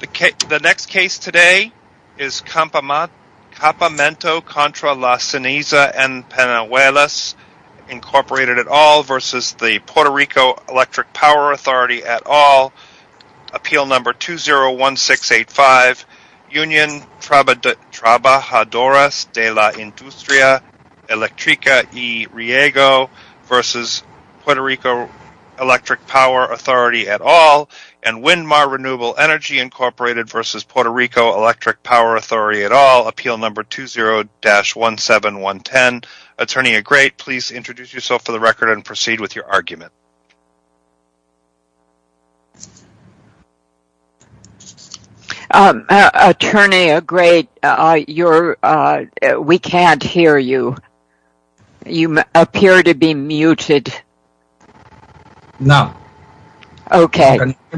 The next case today is Campamento contra la Ceniza en Peñuelas, Incorporated et al. Versus the Puerto Rico Electric Power Authority et al. Appeal number 201685, Unión Trabajadoras de la Industria Eléctrica y Riego versus Puerto Rico Electric Power Authority et al. And Windmar Renewable Energy Incorporated versus Puerto Rico Electric Power Authority et al. Appeal number 20-17110. Attorney Agrate, please introduce yourself for the record and proceed with your argument. Attorney Agrate, we can't hear you. You appear to be muted. No. Okay.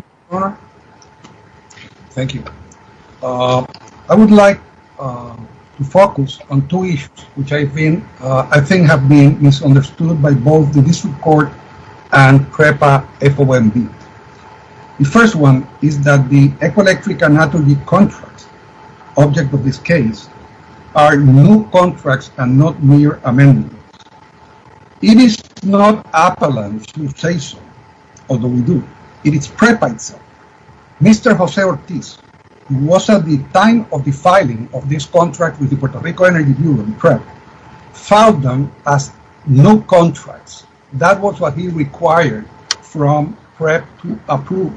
Thank you. I would like to focus on two issues which I think have been misunderstood by both the District Court and PREPA FOMB. The first one is that the Ecoelectric and Naturgy contracts, object of this case, are new contracts and not mere amendments. It is not appellant to say so, although we do. It is PREPA itself. Mr. Jose Ortiz, who was at the time of the filing of this contract with the Puerto Rico Energy Bureau, PREP, filed them as new contracts. That was what he required from PREP to approve.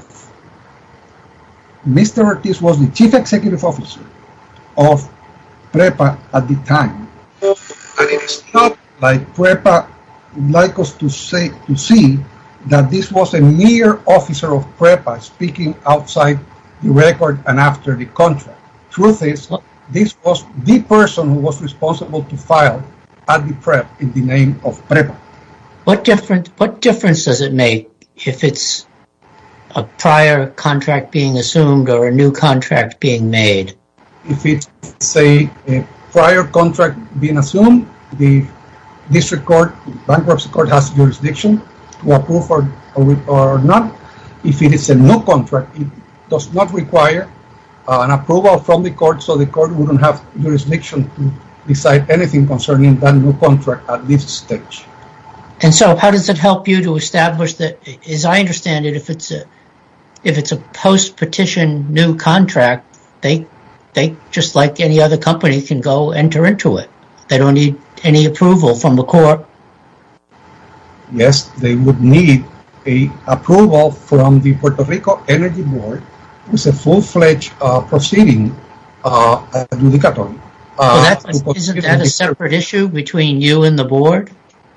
Mr. Ortiz was the chief executive officer of PREPA at the time. And it is not like PREPA would like us to see that this was a mere officer of PREPA speaking outside the record and after the contract. Truth is, this was the person who was responsible to file at the PREP in the name of PREPA. What difference does it make if it's a prior contract being assumed or a new contract being made? If it's a prior contract being assumed, the District Court, Bankruptcy Court has jurisdiction to approve or not. If it is a new contract, it does not require an approval from the court, so the court wouldn't have jurisdiction to decide anything concerning that new contract at this stage. And so how does it help you to establish that, as I understand it, if it's a post-petition new contract, they just like any other company can go enter into it. They don't need any approval from the court. Yes, they would need a approval from the Puerto Rico Energy Board with a full-fledged proceeding adjudicatory. Isn't that a separate issue between you and the board?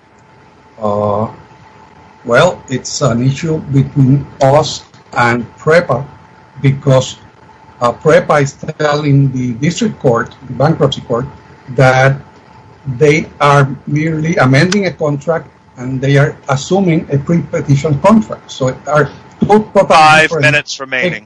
Well, it's an issue between us and PREPA because PREPA is telling the District Court, the Bankruptcy Court, that they are merely amending a contract and they are assuming a pre-petition contract. So it are 5 minutes remaining.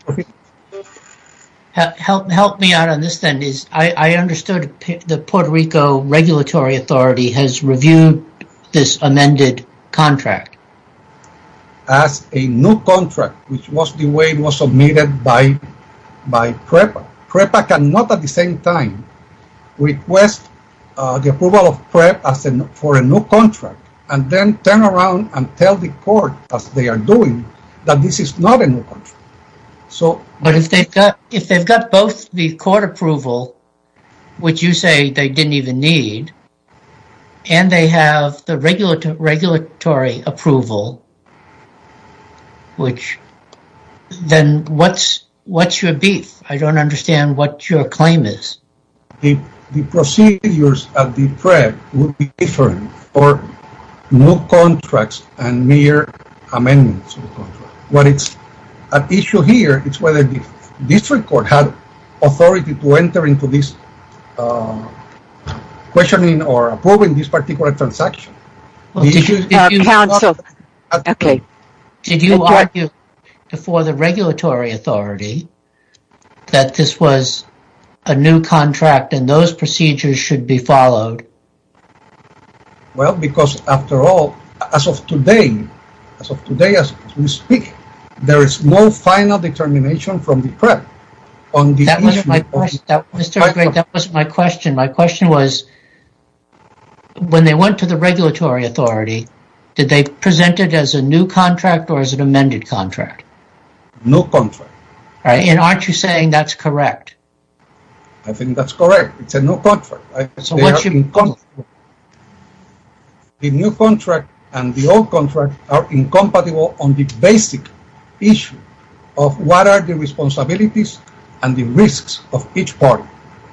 Help me out on this then. I understood the Puerto Rico Regulatory Authority has reviewed this amended contract. As a new contract, which was the way it was submitted by PREPA. PREPA cannot at the same time request the approval of PREP for a new contract and then turn around and tell the court, as they are doing, that this is not a new contract. But if they've got both the court approval, which you say they didn't even need, and they have the regulatory approval, which then what's your beef? I don't understand what your claim is. The procedures at the PREP would be different for new contracts and mere amendments of the contract. What it's at issue here is whether the District Court had authority to enter into this questioning or approving this particular transaction. Well, Counsel, okay. Did you argue before the regulatory authority that this was a new contract and those procedures should be followed? Well, because after all, as of today, as we speak, there is no final determination from the PREP on the That issue wasn't my question. Mr. Gregg, that wasn't my question. My question was, when they went to the regulatory authority, did they present it as a new contract or as an amended contract? No contract. All right, and aren't you saying that's correct? I think that's correct. It's a no contract. So what's your The new contract and the old contract are incompatible on the basic issue of what are the responsibilities and the risks of each party.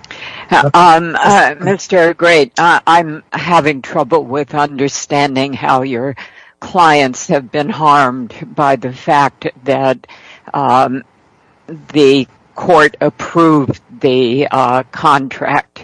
Mr. Gregg, I'm having trouble with understanding how your clients have been harmed by the fact that the court approved the contract.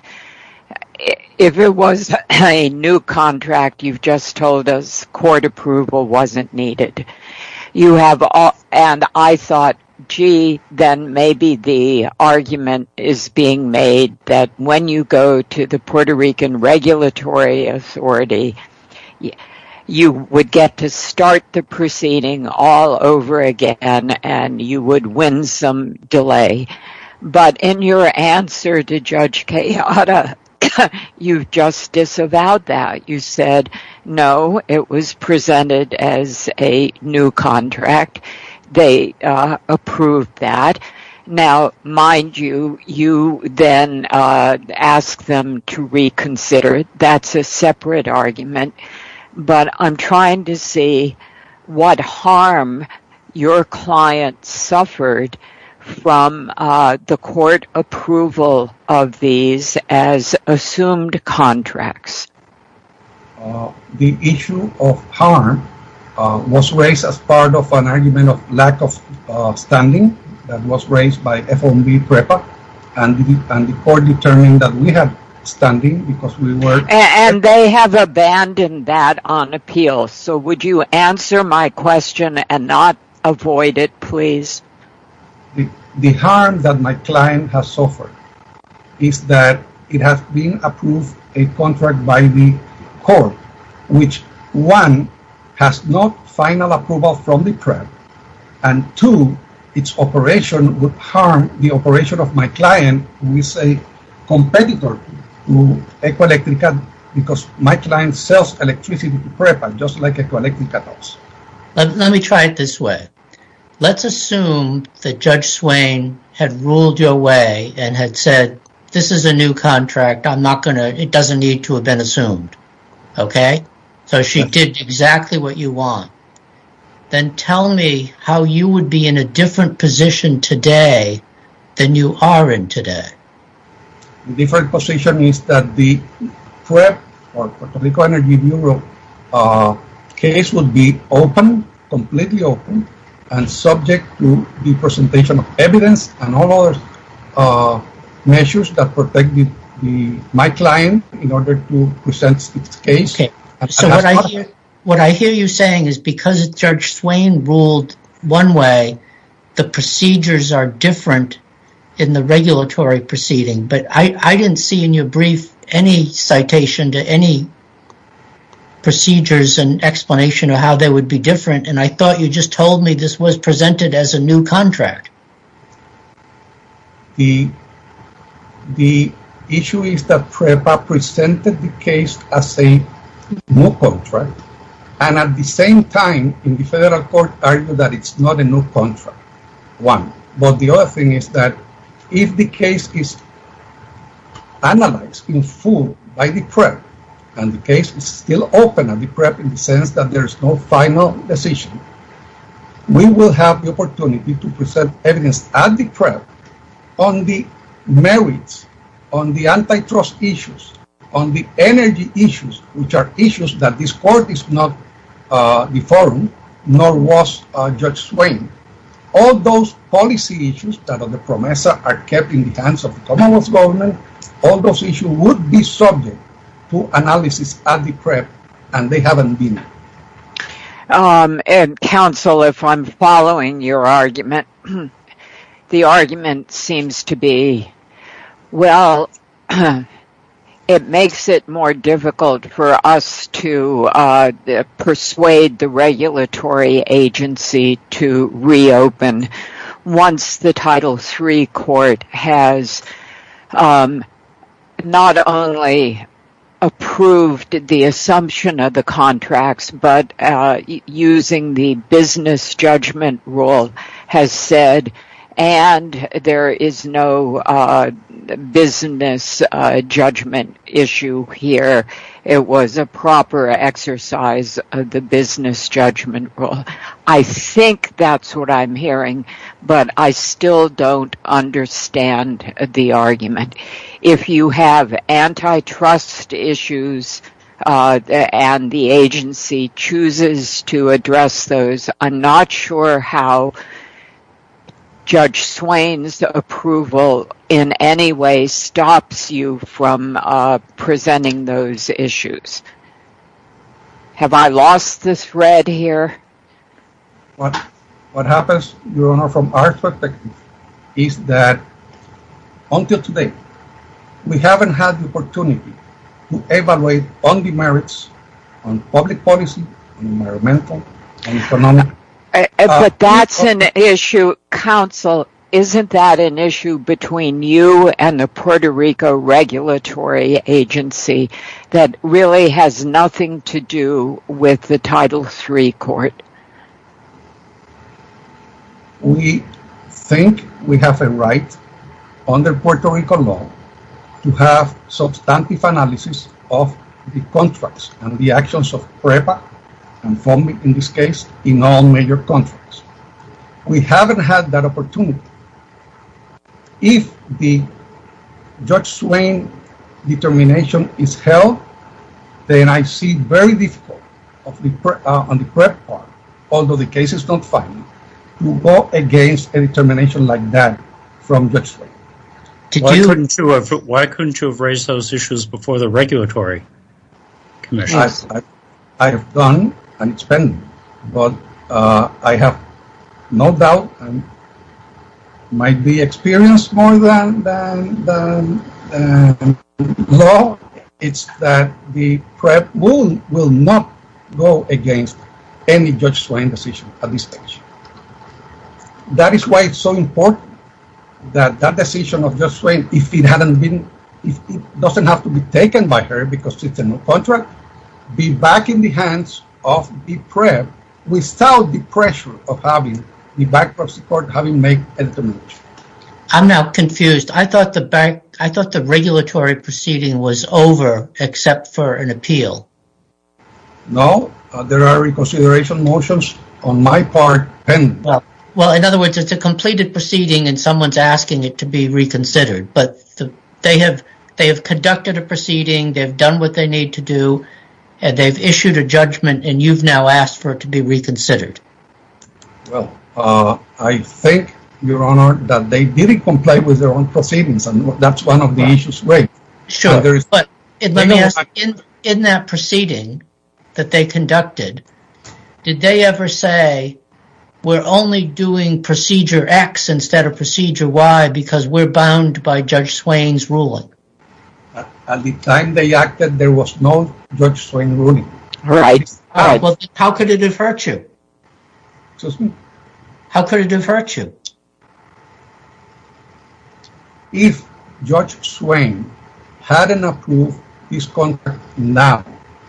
If it was a new contract, you've just told us court approval wasn't needed. You have and I thought, gee, then maybe the argument is being made that when you go to the Puerto Rican Regulatory Authority, you would get to start the proceeding all over again and you would win some delay. But in your answer to Judge Quijada, you just disavowed that. You said, no, it was presented as a new contract. They approved that. Now, mind you, you then ask them to reconsider. That's a separate argument. But I'm trying to see what harm your client suffered from the court approval of these as assumed contracts. The issue of harm was raised as part of an argument of lack of standing that was raised by FOMB PREPA, and the court determined that we had standing because we were... And they have abandoned that on appeal. So would you answer my question and not avoid it, please? The harm that my client has suffered is that it has been approved a contract by the court, which one, has not final approval from the PREP, and two, its operation would harm the operation of my client, who is a competitor to Ecoelectrica, because my client sells electricity to PREPA, just like Ecoelectrica does. Let me try it this way. Let's assume that Judge Swain had ruled your way and had said, this is a new contract, it doesn't need to have been assumed. Okay? So she did exactly what you want. Then tell me how you would be in a different position today than you are in today. The different position is that the PREP, or Puerto Rico Energy Bureau, case would be open, completely open, and subject to the presentation of evidence and all other measures that protect my client in order to present its case. Okay. So what I hear you saying is because Judge Swain ruled one way, the procedures are different in the regulatory proceeding. But I didn't see in your brief any citation to any procedures and explanation of how they would be different, and I thought you just told me this was presented as a new contract. The issue is that PREPA presented the case as a new contract, and at the same time, in the federal court, argued that it's not a new contract. One. But the other thing is that if the case is analyzed in full by the PREP, and the case is still open at the PREP in the sense that there is no final decision, we will have the opportunity to present evidence at the PREP on the merits, on the antitrust issues, on the energy issues, which are issues that this court is not the forum, nor was Judge Swain. All those policy issues that are the PROMESA are kept in the hands of the Commonwealth government. All those issues would be subject to analysis at the PREP, and they haven't been. And counsel, if I'm following your argument, the argument seems to be, well, it makes it more difficult for us to persuade the regulatory agency to reopen once the Title III court has not only approved the assumption of the contracts, but using the business judgment rule has said, and there is no business judgment issue here. It was a proper exercise of the business judgment rule. I think that's what I'm hearing, but I still don't understand the argument. If you have antitrust issues and the agency chooses to address those, I'm not sure how Judge Swain's approval in any way stops you from presenting those issues. Have I lost the thread here? What happens, Your Honor, from our perspective is that until today, we haven't had the opportunity to evaluate on the merits, on public policy, on environmental, on economic. But that's an issue, counsel, isn't that an issue between you and the Puerto Rico regulatory agency that really has nothing to do with the Title III court? We think we have a right under Puerto Rico law to have substantive analysis of the contracts and the actions of PREPA and FOMI in this case in all major contracts. We haven't had that opportunity. If the Judge Swain determination is held, then I see very difficult on the PREP part, although the case is not final, to go against a determination like that from Judge Swain. Why couldn't you have raised those issues before the regulatory commission? I have done, and it's pending, but I have no doubt and might be experienced more than law. It's that the PREP will not go against any Judge Swain decision at this stage. That is why it's so important that decision of Judge Swain, if it doesn't have to be taken by her because it's a no contract, be back in the hands of the PREP without the pressure of having the bankruptcy court having made a determination. I'm now confused. I thought the regulatory proceeding was over except for an appeal. No, there are reconsideration motions on my part pending. Well, in other words, it's a completed proceeding and someone's asking it to be reconsidered. But they have conducted a proceeding, they've done what they need to do, and they've issued a judgment, and you've now asked for it to be reconsidered. Well, I think, Your Honor, that they didn't comply with their own proceedings, and that's one of the issues raised. Sure, but let me ask, in that proceeding that they conducted, did they ever say, we're only doing procedure X instead of procedure Y because we're bound by Judge Swain's ruling? At the time they acted, there was no Judge Swain ruling. Right. Well, how could it have hurt you? Excuse me? How could it have hurt you? If Judge Swain hadn't approved this contract now,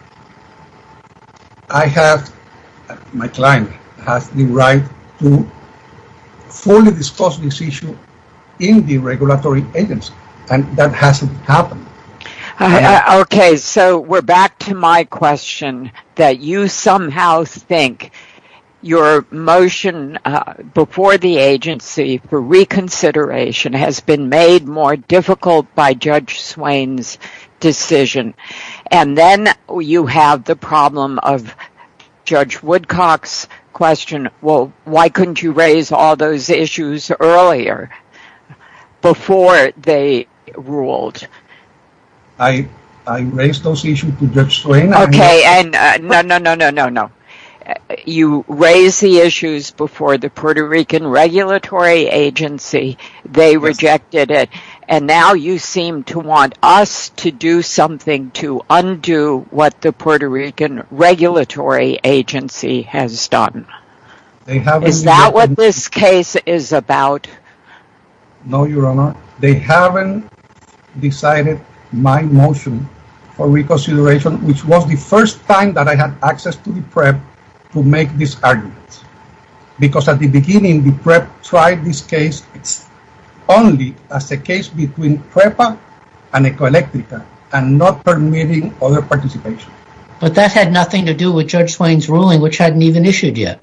my client has the right to fully discuss this issue in the regulatory agency, and that hasn't happened. Okay, so we're back to my question that you somehow think your motion before the agency for reconsideration has been made more difficult by Judge Swain's decision. And then you have the problem of Judge Woodcock's question, well, why couldn't you raise all those issues earlier before they ruled? I raised those issues to Judge Swain. Okay, and no. You raised the issues before the Puerto Rican regulatory agency. They rejected it. And now you seem to want us to do something to undo what the Puerto Rican regulatory agency has done. They haven't. Is that what this case is about? No, Your Honor. They haven't decided my motion for reconsideration, which was the first time that I had access to the PREP to make these arguments. Because at the beginning, the PREP tried this case only as a case between PREPA and Ecoelectrica, and not permitting other participation. But that had nothing to do with Judge Swain's ruling, which hadn't even issued yet.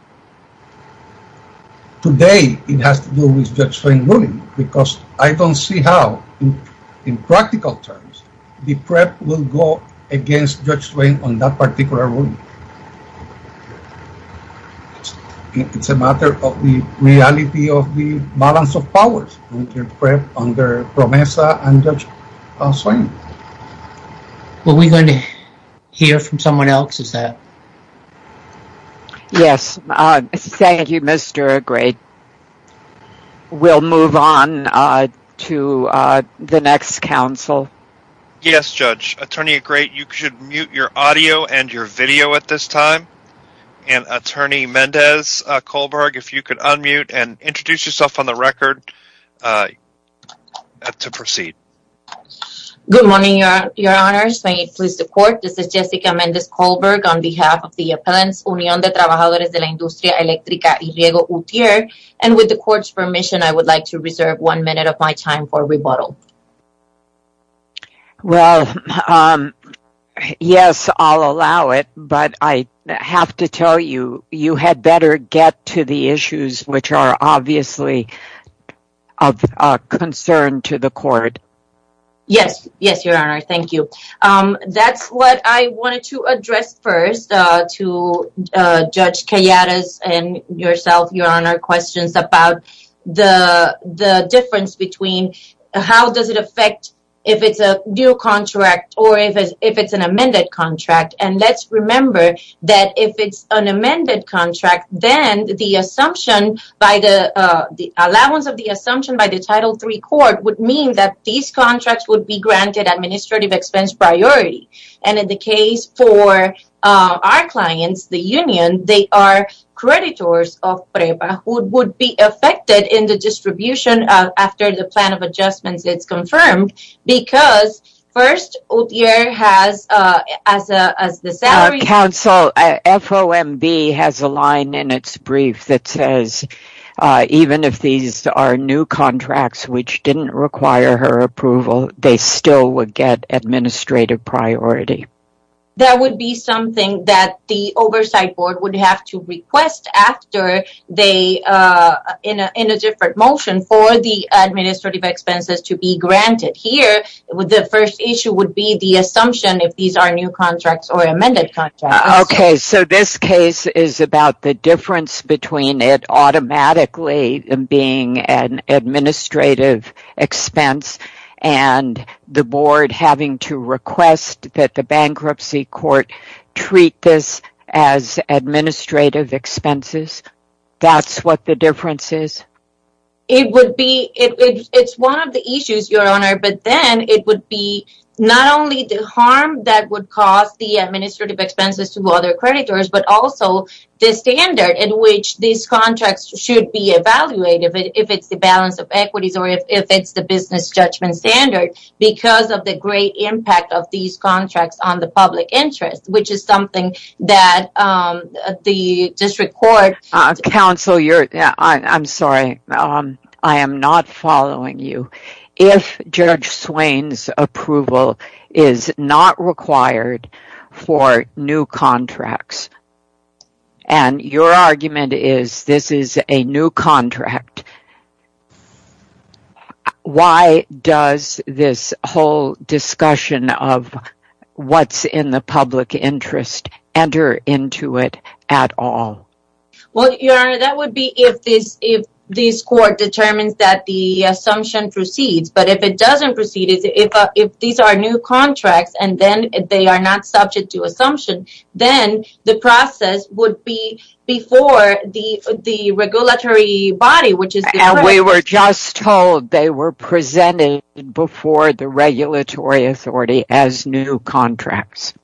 Today, it has to do with Judge Swain's ruling, because I don't see how, in practical terms, the PREP will go against Judge Swain on that particular ruling. It's a matter of the reality of the balance of powers under PREP, under Promesa, and Judge Swain. Were we going to hear from someone else? Is that? Yes. Thank you, Mr. Agray. We'll move on to the next counsel. Yes, Judge. Attorney Agray, you should mute your audio and your video at this time. And Attorney Mendez Kohlberg, if you could unmute and introduce yourself on the record to proceed. Good morning, Your Honors. May it please the Court. This is Jessica Mendez Kohlberg on behalf of the appellants Unión de Trabajadores de la Industria Eléctrica y Riego UTIER. And with the Court's permission, I would like to reserve 1 minute of my time for rebuttal. Well, yes, I'll allow it, but I have to tell you, you had better get to the issues which are obviously of concern to the Court. Yes, Your Honor. Thank you. That's what I wanted to address first to Judge Callada's and yourself, Your Honor, questions about the difference between how does it affect if it's a new contract or if it's an amended contract. And let's remember that if it's an amended contract, then the assumption by the allowance of the assumption by the Title III court would mean that these contracts would be granted administrative expense priority. And in the case for our clients, the union, they are creditors of PREPA who would be affected in the distribution after the plan of adjustments is confirmed, because first UTIER has as the salary counsel FOMB has a line in its brief that says even if these are new contracts which didn't require her approval, they still would get administrative priority. That would be something that the oversight board would have to request after they, in a different motion, for the administrative expenses to be granted. Here, the first issue would be the assumption if these are new contracts or amended contracts. Okay, so this case is about the difference between it automatically being an administrative expense and the board having to request that the bankruptcy court treat this as administrative expenses. That's what the difference is? It would be, it's one of the issues, Your Honor, but then it would be not only the harm that would cause the administrative expenses to other creditors, but also the standard in which these contracts should be evaluated, if it's the balance of equities or if it's the business judgment standard, because of the great impact of these contracts on the public interest, which is something that the district court... Counsel, I'm sorry, I am not following you. If Judge Swain's approval is not required for new contracts, and your argument is this is a new contract, why does this whole discussion of what's in the public interest enter into it at all? Well, Your Honor, that would be if this court determines that the assumption proceeds. But if it doesn't proceed, if these are new contracts and then they are not subject to assumption, then the process would be before the regulatory body, which is the... And we were just told they were presented before the regulatory authority as new contracts.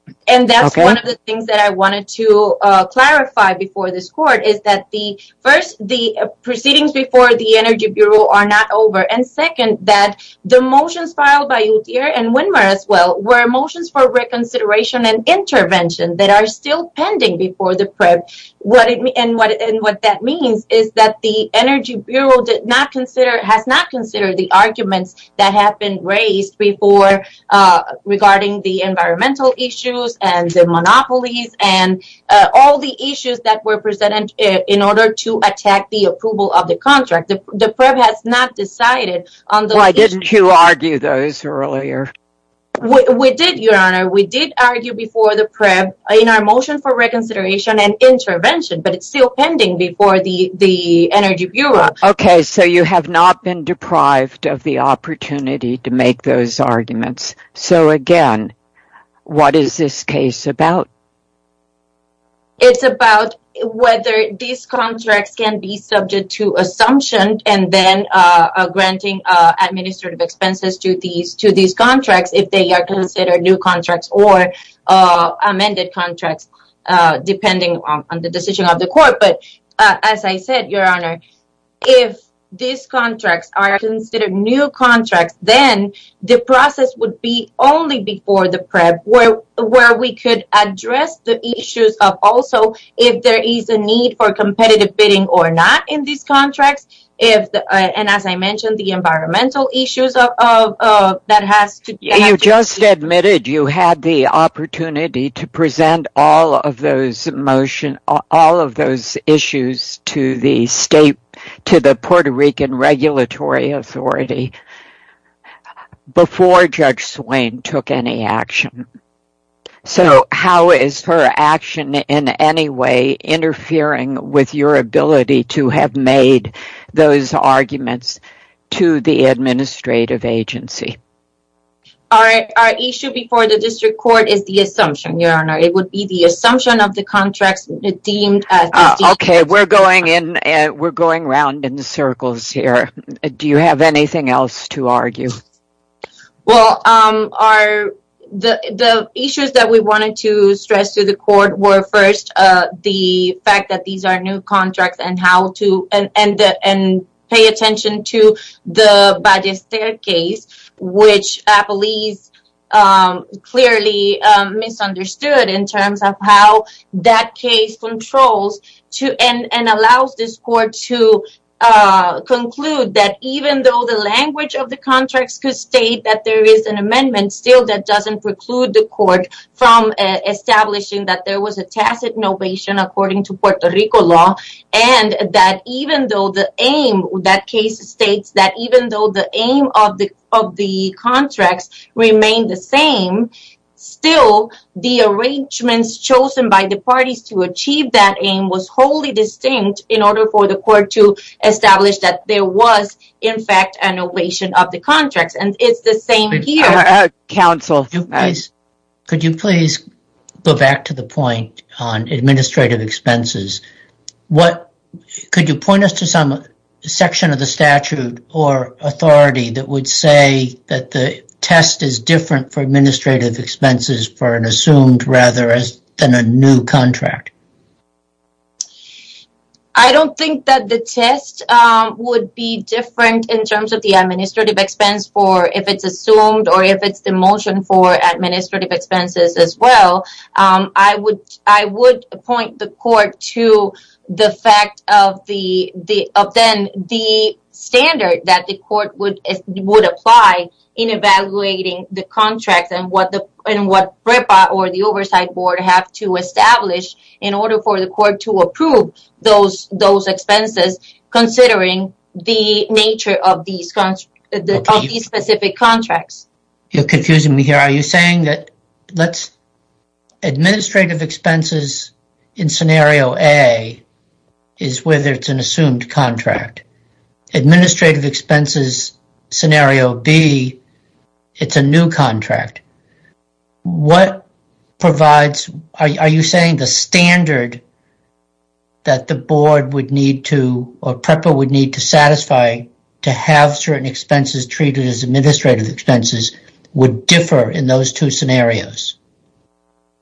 And that's one of the things that I wanted to clarify before this court is that the proceedings before the Energy Bureau are not over. And second, that the motions filed by Utier and Winmer as well were motions for reconsideration and intervention that are still pending before the PREB. What that means is that the Energy Bureau has not considered the arguments that have been raised before regarding the environmental issues and the monopolies and all the issues that were presented in order to attack the approval of the contract. The PREB has not decided on those. Why didn't you argue those earlier? We did, Your Honor. We did argue before the PREB in our motion for reconsideration and intervention, but it's still pending before the Energy Bureau. Okay, so you have not been deprived of the opportunity to make those arguments. So again, what is this case about? It's about whether these contracts can be subject to assumption and then granting administrative expenses to these contracts if they are considered new contracts or amended contracts, depending on the decision of the court. But as I said, Your Honor, if these contracts are considered new contracts, then the process would be only before the PREB where we could address the issues of also if there is a need for competitive bidding or not in these contracts. And as I mentioned, the environmental issues of that has to. You just admitted you had the opportunity to present all of those issues to the state, to the Puerto Rican Regulatory Authority before Judge Swain took any action. So how is her action in any way interfering with your ability to have made those arguments to the administrative agency? Our issue before the district court is the assumption, Your Honor. It would be the assumption of the contracts deemed as. Okay, we're going round in circles here. Do you have anything else to argue? Well, the issues that we wanted to stress to the court were first the fact that these are new contracts and how to and pay attention to the Ballester case, which Appellees clearly misunderstood in terms of how that case controls and allows this court to conclude that even though the language of the contracts could state that there is an amendment, still that doesn't preclude the court from establishing that there was a tacit novation according to Puerto Rico law, and that even though that case states that even though the aim of the contracts remain the same, still, the arrangements chosen by the parties to achieve that aim was wholly distinct in order for the court to establish that there was, in fact, an ovation of the contracts. And it's the same here. Counsel. Could you please go back to the point on administrative expenses? Could you point us to some section of the statute or authority that would say that the test is different for administrative expenses for an assumed rather than a new contract? I don't think that the test would be different in terms of the administrative expense for if it's assumed or if it's the motion for administrative expenses as well. I would point the court to the fact of the standard that the court would apply in evaluating the contracts and what PREPA or the oversight board have to establish in order for the court to approve those expenses, considering the nature of these specific contracts. You're confusing me here. Are you saying that administrative expenses in scenario A is whether it's an assumed contract? Administrative expenses scenario B, it's a new contract. What provides, are you saying the standard that the board would need to, or PREPA would need to satisfy to have certain expenses treated as administrative expenses would differ in those two scenarios?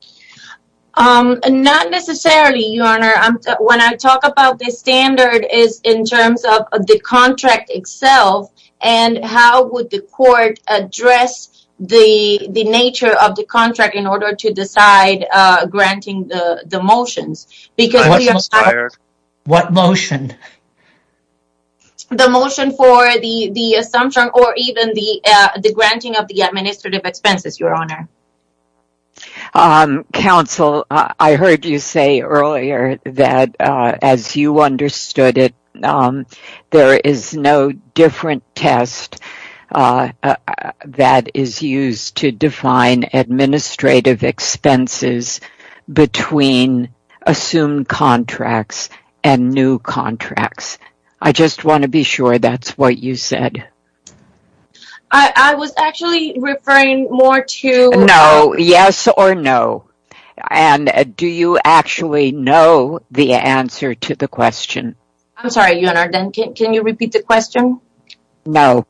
Not necessarily, Your Honor. When I talk about the standard is in terms of the contract itself and how would the court address the nature of the contract in order to decide granting the motions. Because what motion? The motion for the assumption or even the granting of the administrative expenses, Your Honor. Counsel, I heard you say earlier that as you understood it, there is no different test that is used to define administrative expenses between assumed contracts and new contracts. I just want to be sure that's what you said. I was actually referring more to... No, yes or no. And do you actually know the answer to the question? I'm sorry, Your Honor. Then can you repeat the question? No.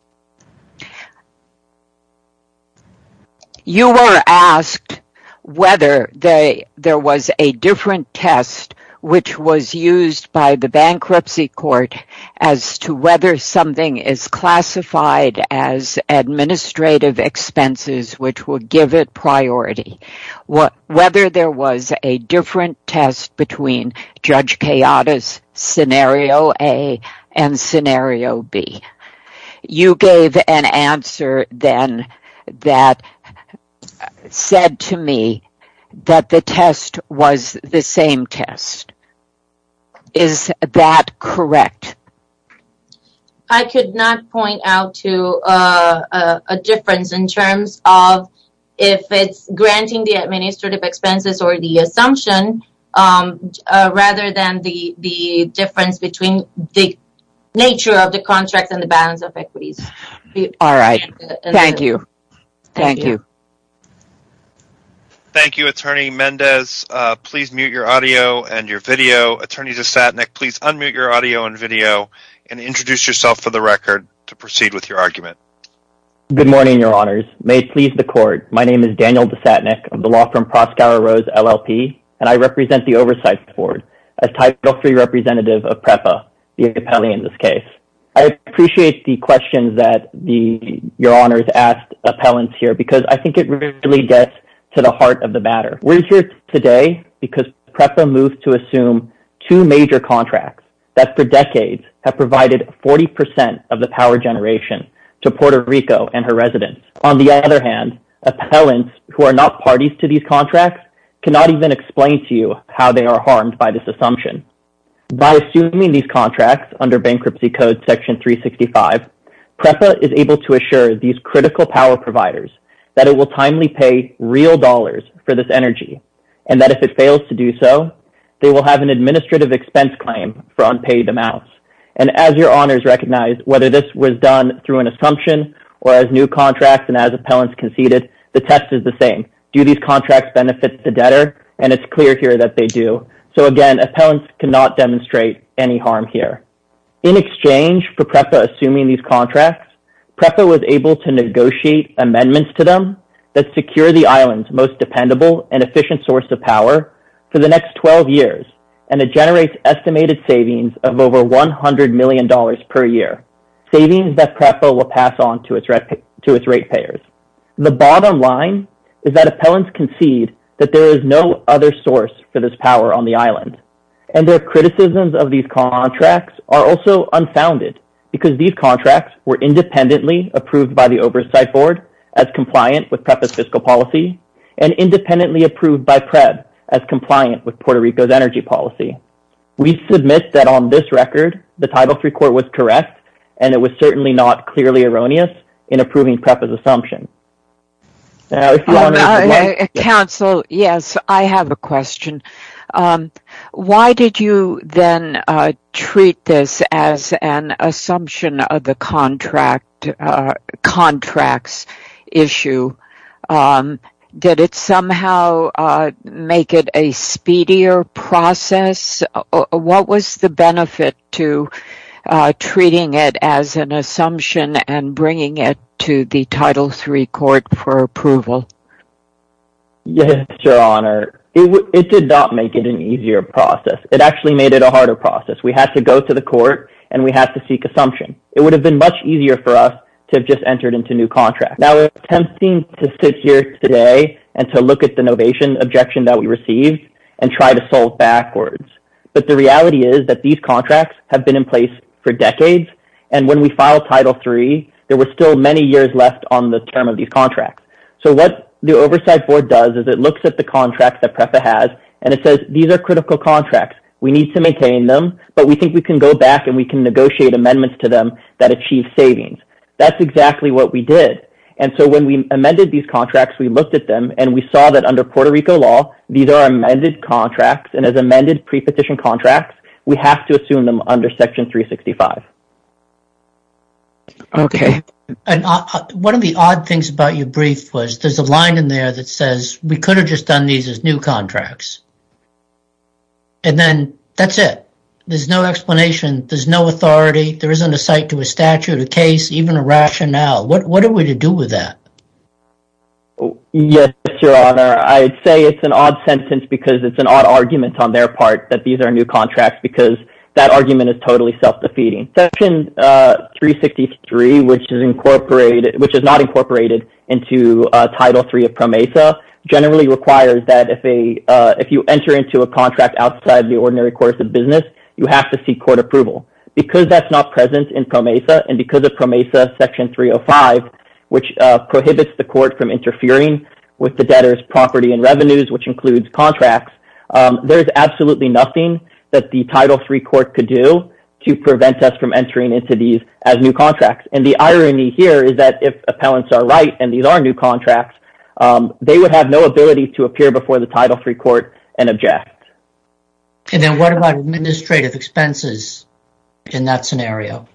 You were asked whether there was a different test which was used by the bankruptcy court as to whether something is classified as administrative expenses which will give it priority. Whether there was a different test between Judge Kayada's scenario A and scenario B. You gave an answer then that said to me that the test was the same test. Is that correct? I could not point out to a difference in terms of if it's granting the administrative expenses or the assumption rather than the difference between the nature of the contract and the balance of equities. All right. Thank you. Thank you. Thank you, Attorney Mendez. Please mute your audio and your video. Attorney Zasatnik, please unmute your audio and video and introduce yourself for the record to proceed with your argument. Good morning, Your Honors. May it please the Court, my name is Daniel Zasatnik of the law firm Proskauer Rose, LLP, and I represent the Oversight Board as Title III representative of PREPA, the appellee in this case. I appreciate the questions that Your Honors asked appellants here because I think it really gets to the heart of the matter. We're here today because PREPA moved to assume two major contracts that for decades have provided 40% of the power generation to Puerto Rico and her residents. On the other hand, appellants who are not parties to these contracts cannot even explain to you how they are harmed by this assumption. By assuming these contracts under Bankruptcy Code Section 365, PREPA is able to assure these critical power providers that it will timely pay real dollars for this energy, and that if it fails to do so, they will have an administrative expense claim for unpaid amounts. And as Your Honors recognize, whether this was done through an assumption or as new contracts and as appellants conceded, the test is the same. Do these contracts benefit the debtor? And it's clear here that they do. So again, appellants cannot demonstrate any harm here. In exchange for PREPA assuming these contracts, PREPA was able to negotiate amendments to them that secure the island's most dependable and efficient source of power for the next 12 years, and it generates estimated savings of over $100 million per year, savings that PREPA will pass on to its ratepayers. The bottom line is that appellants concede that there is no other source for this power on the island, and their criticisms of these contracts are also unfounded, because these contracts were independently approved by the Oversight Board as compliant with PREPA's fiscal policy, and independently approved by PREB as compliant with Puerto Rico's energy policy. We submit that on this record, the Title III Court was correct, and it was certainly not clearly erroneous in approving PREPA's assumption. Now, if you Counsel, yes, I have a question. Why did you then treat this as an assumption of the contracts issue? Did it somehow make it a speedier process? What was the benefit to treating it as an assumption and bringing it to the Title III Court for approval? Yes, Your Honor. It did not make it an easier process. It actually made it a harder process. We had to go to the court and we had to seek assumption. It would have been much easier for us to have just entered into new contracts. Now, it's tempting to sit here today and to look at the novation objection that we received and try to solve backwards. But the reality is that these contracts have been in place for decades, and when we filed Title III, there were still many years left on the term of these contracts. So what the Oversight Board does is it looks at the contracts that PREPA has, and it says, these are critical contracts. We need to maintain them, but we think we can go back and we can negotiate amendments to them that achieve savings. That's exactly what we did. And so when we amended these contracts, we looked at them and we saw that under Puerto Rico law, these are amended contracts, and as amended pre-petition contracts, we have to assume them under Section 365. Okay. And one of the odd things about your brief was there's a line in there that says we could have just done these as new contracts. And then that's it. There's no explanation. There's no authority. There isn't a cite to a statute, a case, even a rationale. What are we to do with that? Yes, Your Honor. I'd say it's an odd sentence because it's an odd argument on their part that these are new contracts, because that argument is totally self-defeating. Section 363, which is not incorporated into Title III of PROMESA, generally requires that if you enter into a contract outside the ordinary course of business, you have to seek court approval. Because that's not present in PROMESA, and because of PROMESA Section 305, which prohibits the court from interfering with the debtor's property and revenues, which includes contracts, there's absolutely nothing that the Title III court could do to prevent us from entering into these as new contracts. And the irony here is that if appellants are right and these are new contracts, they would have no ability to appear before the Title III court and object. And then what about administrative expenses in that scenario?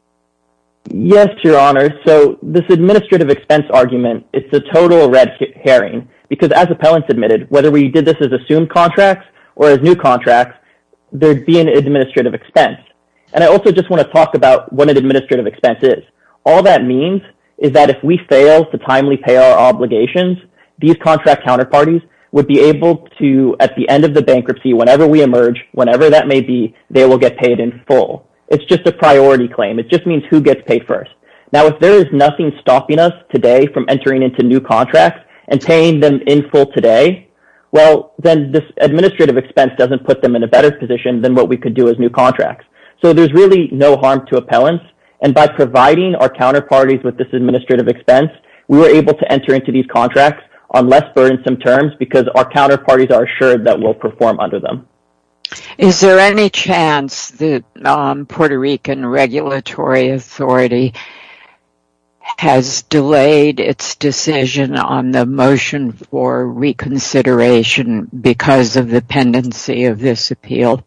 Yes, Your Honor. So this administrative expense argument, it's a total red herring, because as appellants admitted, whether we did this as assumed contracts or as new contracts, there'd be an administrative expense. And I also just want to talk about what an administrative expense is. All that means is that if we fail to timely pay our obligations, these contract counterparties would be able to, at the end of the bankruptcy, whenever we emerge, whenever that may be, they will get paid in full. It's just a priority claim. It just means who gets paid first. Now, if there is nothing stopping us today from entering into new contracts and paying them in full today, well, then this administrative expense doesn't put them in a better position than what we could do as new contracts. So there's really no harm to appellants. And by providing our counterparties with this administrative expense, we were able to enter into these contracts on less burdensome terms because our counterparties are assured that we'll perform under them. Is there any chance that Puerto Rican regulatory authority has delayed its decision on the motion for reconsideration because of the pendency of this appeal?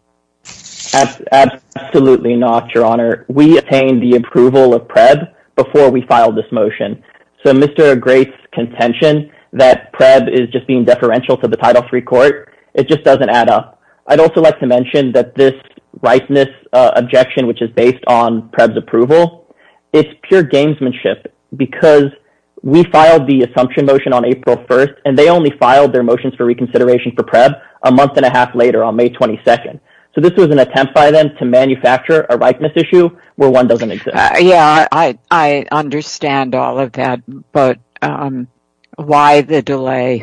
Absolutely not, Your Honor. We obtained the approval of PREB before we filed this motion. So Mr. Great's contention that PREB is just being deferential to the Title III court, it just doesn't add up. I'd also like to mention that this ripeness objection, which is based on PREB's approval, it's pure gamesmanship because we filed the assumption motion on April 1st, and they only filed their motions for reconsideration for PREB a month and a half later on May 22nd. So this was an attempt by them to manufacture a ripeness issue where one doesn't exist. I understand all of that, but why the delay?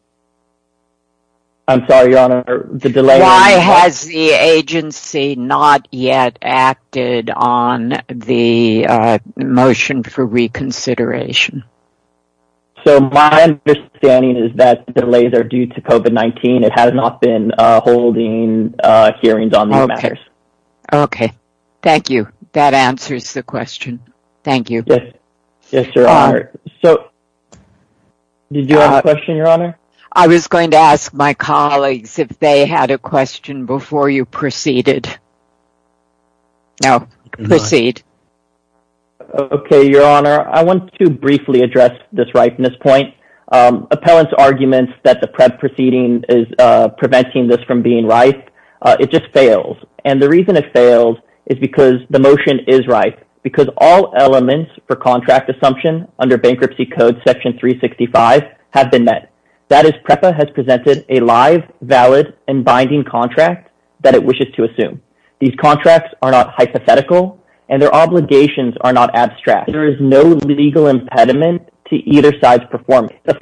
I'm sorry, Your Honor, the delay. Why has the agency not yet acted on the motion for reconsideration? So my understanding is that the delays are due to COVID-19. It has not been holding hearings on these matters. Okay. Thank you. That answers the question. Thank you. Yes, Your Honor. So did you have a question, Your Honor? I was going to ask my colleagues if they had a question before you proceeded. No, proceed. Okay, Your Honor. I want to briefly address this ripeness point. Appellant's arguments that the PREB proceeding is preventing this from being ripe, it just fails. And the reason it fails is because the motion is ripe, because all elements for contract assumption under Bankruptcy Code Section 365 have been met. That is, PREPA has presented a live, valid, and binding contract that it wishes to assume. These contracts are not hypothetical, and their obligations are not abstract. There is no legal impediment to either side's performance. The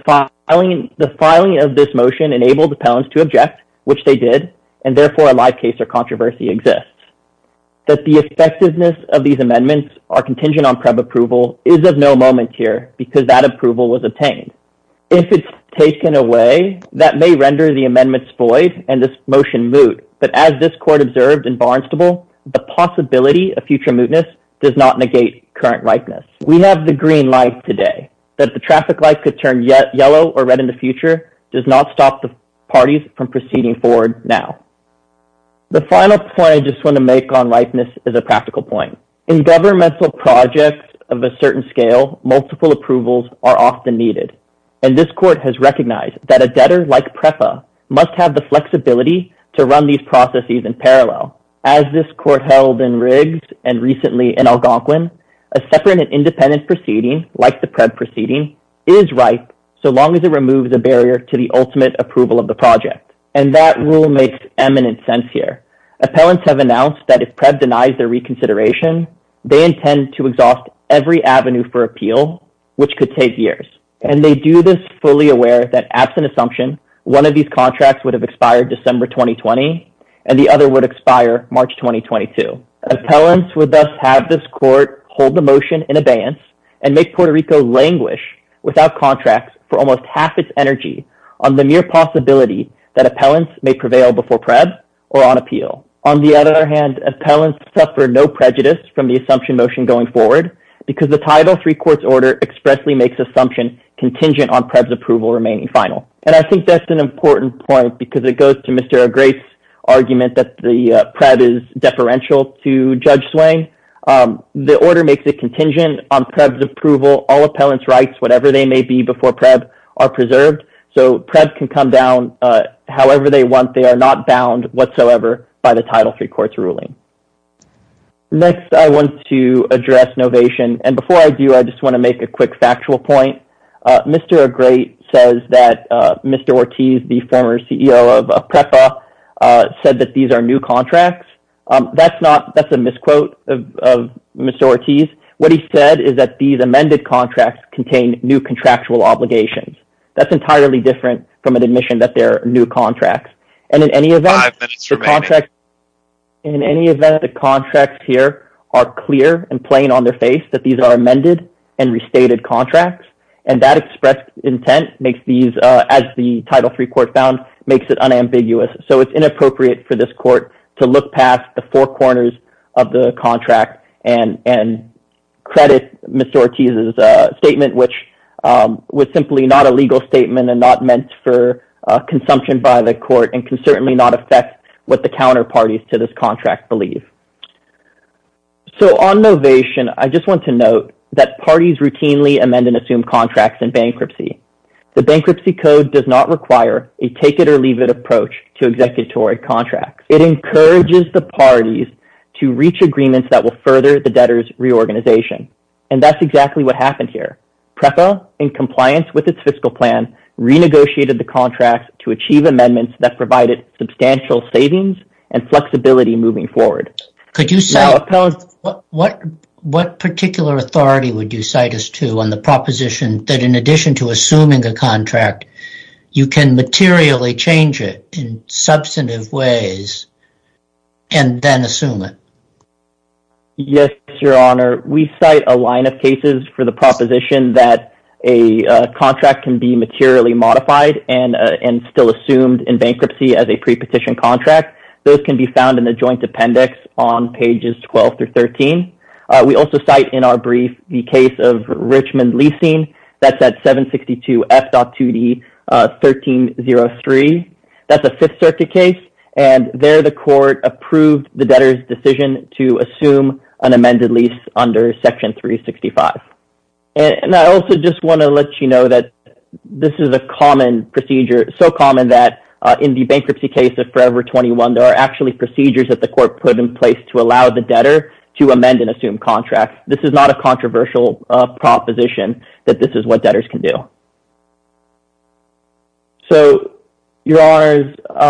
filing of this motion enabled appellants to object, which they did, and therefore a live case or controversy exists. That the effectiveness of these amendments are contingent on PREB approval is of no moment here because that approval was obtained. If it's taken away, that may render the amendments void and this motion moot. But as this court observed in Barnstable, the possibility of future mootness does not negate current ripeness. We have the green light today. That the traffic light could turn yellow or red in the future does not stop the parties from proceeding forward now. The final point I just want to make on ripeness is a practical point. In governmental projects of a certain scale, multiple approvals are often needed. And this court has recognized that a debtor like PREPA must have the flexibility to run these processes in parallel. As this court held in Riggs and recently in Algonquin, a separate and independent proceeding, like the PREB proceeding, is ripe so long as it removes a barrier to the ultimate approval of the project. And that rule makes eminent sense here. Appellants have announced that if PREB denies their reconsideration, they intend to exhaust every avenue for appeal, which could take years. And they do this fully aware that absent assumption, one of these contracts would have expired December 2020, and the other would expire March 2022. Appellants would thus have this court hold the motion in abeyance and make Puerto Rico languish without contracts for almost half its energy on the mere possibility that appellants may prevail before PREB or on appeal. On the other hand, appellants suffer no prejudice from the assumption motion going forward because the Title III court's order expressly makes assumption contingent on PREB's approval remaining final. And I think that's an important point because it goes to Mr. Agrate's argument that the PREB is deferential to Judge Swain. The order makes it contingent on PREB's approval. All appellants' rights, whatever they may be before PREB, are preserved. So PREB can come down however they want. They are not bound whatsoever by the Title III court's ruling. Next, I want to address novation. And before I do, I just want to make a quick factual point. Mr. Agrate says that Mr. Ortiz, the former CEO of PREPA, said that these are new contracts. That's a misquote of Mr. Ortiz. What he said is that these amended contracts contain new contractual obligations. That's entirely different from an admission that they're new contracts. And in any event, the contracts here are clear and plain on their face that these are amended and restated contracts. And that expressed intent makes these, as the Title III court found, makes it unambiguous. So it's inappropriate for this court to look past the four corners of the contract and credit Mr. Ortiz's statement, which was simply not a legal statement and not meant for consumption by the court and can certainly not affect what the counterparties to this contract believe. So on novation, I just want to note that parties routinely amend and assume contracts in bankruptcy. The Bankruptcy Code does not require a take-it-or-leave-it approach to executory contracts. It encourages the parties to reach agreements that will further the debtor's reorganization. And that's exactly what happened here. PREPA, in compliance with its fiscal plan, renegotiated the contracts to achieve amendments that provided substantial savings and flexibility moving forward. Could you cite what particular authority would you cite us to on the proposition that in addition to assuming a contract, you can materially change it in substantive ways and then assume it? Yes, Your Honor. We cite a line of cases for the proposition that a contract can be materially modified and still assumed in bankruptcy as a pre-petition contract. Those can be found in the joint appendix on pages 12 through 13. We also cite in our brief the case of Richmond Leasing. That's at 762 F.2D 1303. That's a Fifth Circuit case, and there the court approved the debtor's decision to assume an amended lease under Section 365. And I also just want to let you know that this is a common procedure, so common that in the bankruptcy case of Forever 21, there are actually procedures that the court put in place to allow the debtor to amend and assume contracts. This is not a controversial proposition that this is what debtors can do. So, Your Honors,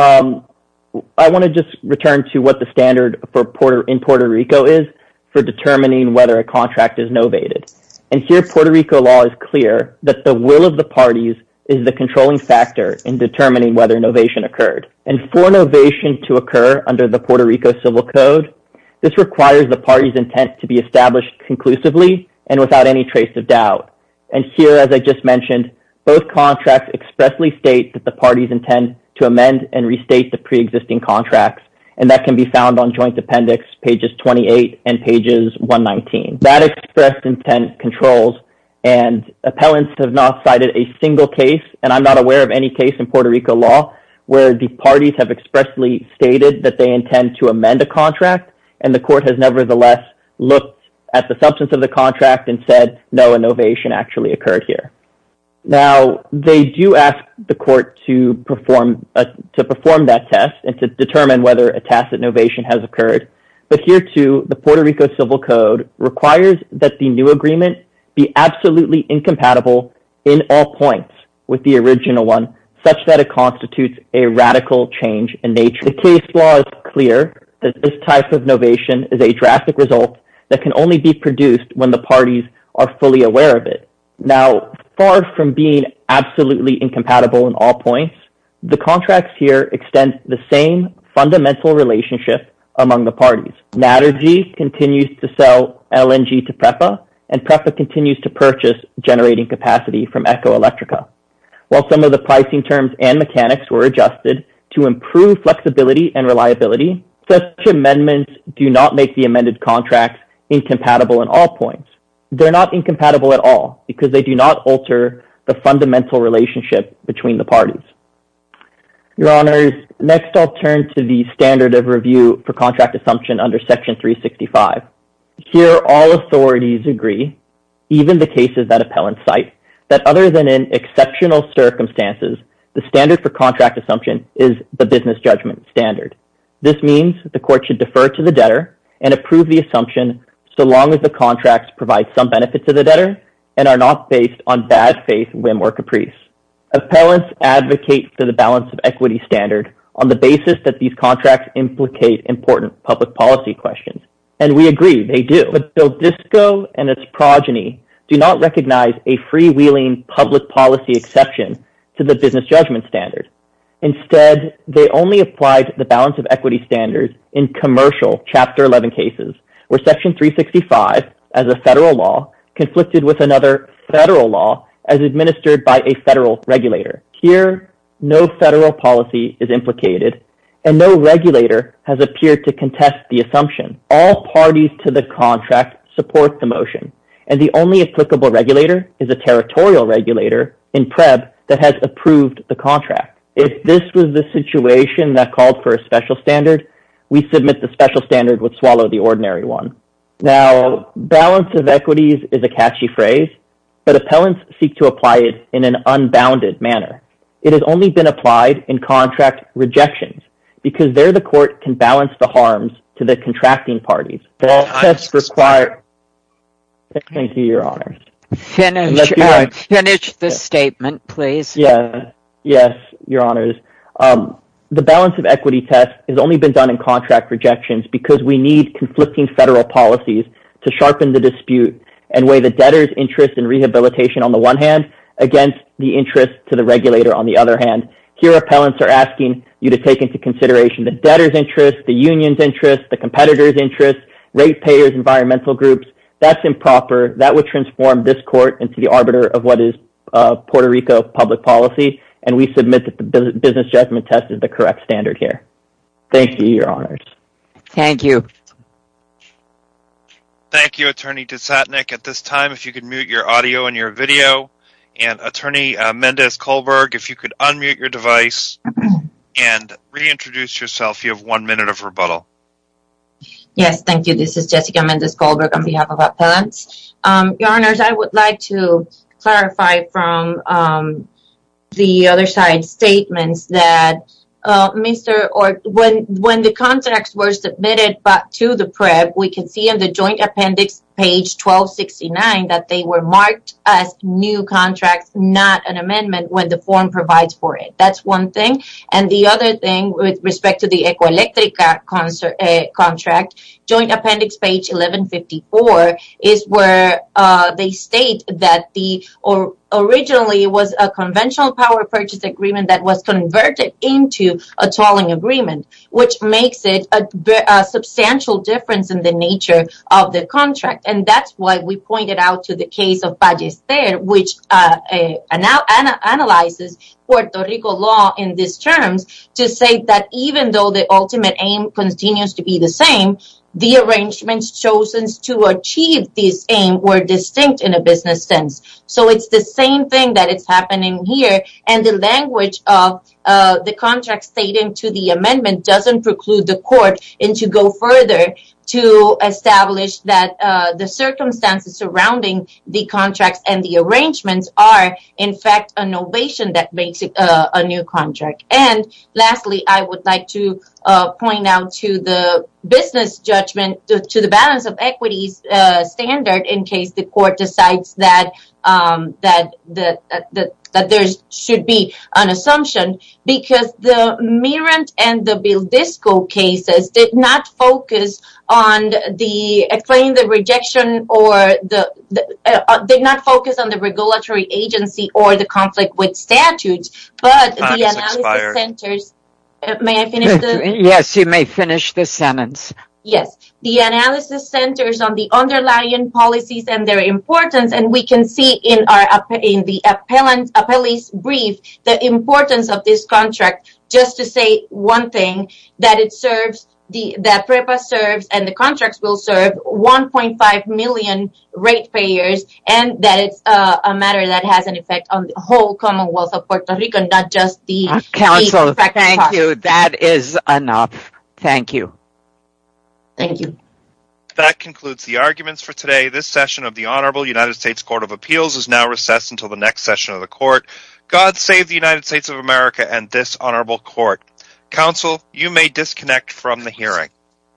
I want to just return to what the standard in Puerto Rico is for determining whether a contract is novated. And here, Puerto Rico law is clear that the will of the parties is the controlling factor in determining whether novation occurred. And for novation to occur under the Puerto Rico Civil Code, this requires the parties' intent to be established conclusively and without any trace of doubt. And here, as I just mentioned, both contracts expressly state that the parties intend to amend and restate the pre-existing contracts, and that can be found on Joint Appendix pages 28 and pages 119. That expressed intent controls, and appellants have not cited a single case, and I'm not aware of any case in Puerto Rico law where the parties have expressly stated that they intend to amend a contract, and the court has nevertheless looked at the substance of the contract and said, no, a novation actually occurred here. Now, they do ask the court to perform that test and to determine whether a tacit novation has occurred. But here, too, the Puerto Rico Civil Code requires that the new agreement be absolutely incompatible in all points with the original one, such that it constitutes a radical change in nature. The case law is clear that this type of novation is a drastic result that can only be produced when the parties are fully aware of it. Now, far from being absolutely incompatible in all points, the contracts here extend the same fundamental relationship among the parties. Naturgy continues to sell LNG to PREPA, and PREPA continues to purchase generating capacity from Ecoelectrica. While some of the pricing terms and mechanics were adjusted to improve flexibility and reliability, such amendments do not make the amended contracts incompatible in all points. They're not incompatible at all because they do not alter the fundamental relationship between the parties. Your Honors, next I'll turn to the standard of review for contract assumption under Section 365. Here, all authorities agree, even the cases that appellants cite, that other than in exceptional circumstances, the standard for contract assumption is the business judgment standard. This means the court should defer to the debtor and approve the assumption so long as the contracts provide some benefit to the debtor and are not based on bad faith, whim, or caprice. Appellants advocate for the balance of equity standard on the basis that these contracts implicate important public policy questions. And we agree, they do. But Bildisco and its progeny do not recognize a freewheeling public policy exception to the business judgment standard. Instead, they only applied the balance of equity standards in commercial Chapter 11 cases, where Section 365, as a federal law, conflicted with another federal law as administered by a federal regulator. Here, no federal policy is implicated, and no regulator has appeared to contest the assumption. All parties to the contract support the motion, and the only applicable regulator is a territorial regulator in PREB that has approved the contract. If this was the situation that called for a special standard, we submit the special standard would swallow the ordinary one. Now, balance of equities is a catchy phrase, but appellants seek to apply it in an unbounded manner. It has only been applied in contract rejections, because there the court can balance the harms to the contracting parties. All tests require... Thank you, Your Honors. Finish the statement, please. Yes, Your Honors. The balance of equity test has only been done in contract rejections because we need conflicting federal policies to sharpen the dispute and weigh the debtor's interest in rehabilitation on the one hand against the interest to the regulator on the other hand. Here, appellants are asking you to take into consideration the debtor's interest, the union's interest, the competitor's interest, ratepayers, environmental groups. That's improper. That would transform this court into the arbiter of what is Puerto Rico public policy, and we submit that the business judgment test is the correct standard here. Thank you, Your Honors. Thank you. Thank you, Attorney Desatnik. At this time, if you could mute your audio and your video, and Attorney Mendez-Kohlberg, if you could unmute your device and reintroduce yourself. You have 1 minute of rebuttal. Yes, thank you. This is Jessica Mendez-Kohlberg on behalf of appellants. Your Honors, I would like to clarify from the other side's statements that when the contracts were submitted to the PREB, we can see in the joint appendix page 1269 that they were marked as new contracts, not an amendment when the form provides for it. That's one thing. And the other thing with respect to the Ecoelectrica contract, Joint Appendix page 1154 is where they state that originally it was a conventional power purchase agreement that was converted into a tolling agreement, which makes it a substantial difference in the nature of the contract. And that's why we pointed out to the case of Ballester, which analyzes Puerto Rico law in these terms to say that even though the ultimate aim continues to be the same, the arrangements chosen to achieve this aim were distinct in a business sense. So it's the same thing that is happening here, and the language of the contract stating to the amendment doesn't preclude the court to go further to establish that the circumstances surrounding the contracts and the arrangements are, in fact, a novation that makes it a new contract. And lastly, I would like to point out to the business judgment, to the balance of equities standard in case the court decides that that there should be an assumption, because the Mirant and the Bildisco cases did not focus on explaining the rejection or did not focus on the regulatory agency or the conflict with statutes, but the analysis centers. May I finish Yes, you may finish the sentence. Yes, the analysis centers on the underlying policies and their importance, and we can see in the appellee's brief the importance of this contract. Just to say one thing, that it serves that PREPA serves and the contracts will serve 1.5 million ratepayers, and that it's a matter that has an effect on the whole Commonwealth of Puerto Rico, not just the Counsel. Thank you. That is enough. Thank you. Thank you. That concludes the arguments for today. This session of the Honorable United States Court of Appeals is now recessed until the next session of the court. God save the United States of America and this honorable court. Counsel, you may disconnect from the hearing.